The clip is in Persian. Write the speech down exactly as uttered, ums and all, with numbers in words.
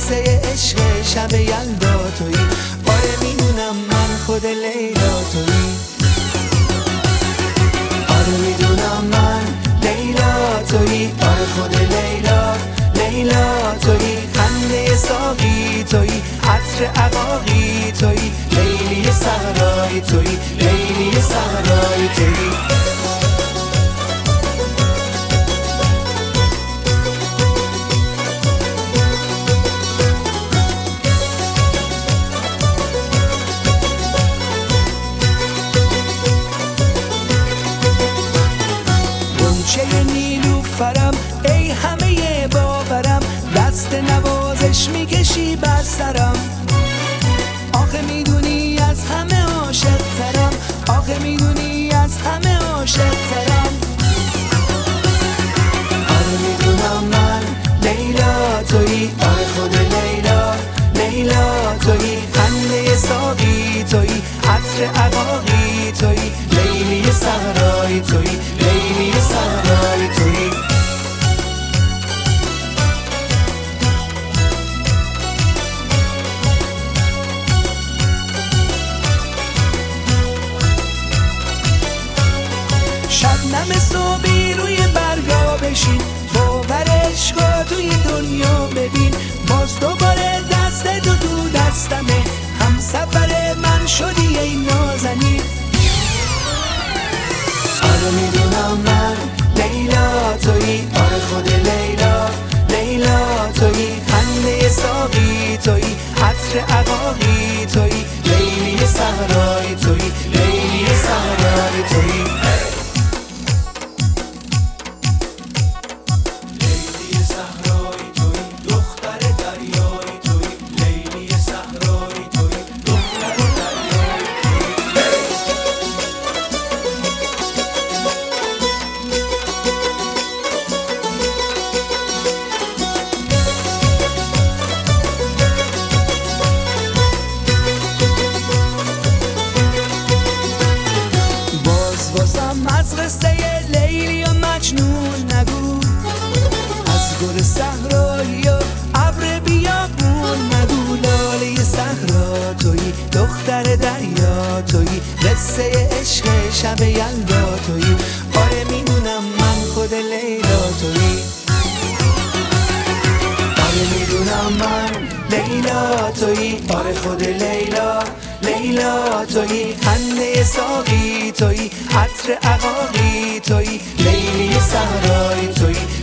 قصه عشق شب یلدا تویی. آره میدونم من خود لیلا تویی. آره میدونم من لیلا تویی. آره خود لیلا لیلا تویی. خنده ساقی تویی، عطر عقاقی تویی، لیلی صحرایی تویی، لیلی صحرایی تویی. گنچه نیلوفرم ای همه باورم، دست نوازش میکشی بر سرم. آخه میدونی از همه عاشق ترم، آخه میدونی از همه عاشق ترم. آره میدونم من لیلا تویی. آره خود لیلا لیلا تویی. خنده ساقی تویی، عطر عقاقی تویی، لیلی صحرایی تویی، لیلی صحرایی تویی. شبنم صبحی روی برگا بشین، باور عشقا توی دنیا ببین. باز دوباره دست تو تو دستمه، هم سفر من شدی ای نازنین. آره میدونم من لیلا تویی. آره خود لیلا لیلا تویی. خنده ساقی تویی، عطر عقاقی تویی، لیلی صحرایی تویی، لیلی صحرایی تویی. واسم از قصه لیلی و مجنون نگو، از گل صحرایی و ابر بیابون نگو. لاله صحرا تویی، دختر دریا تویی، قصه عشق شب یلدا تویی. آره میدونم من خود لیلا تویی. آره میدونم من لیلا تویی. آره خود لیلا لیلا تویی. خنده ساقی تویی، عطر عقاقی تویی، لیلی صحرایی تویی،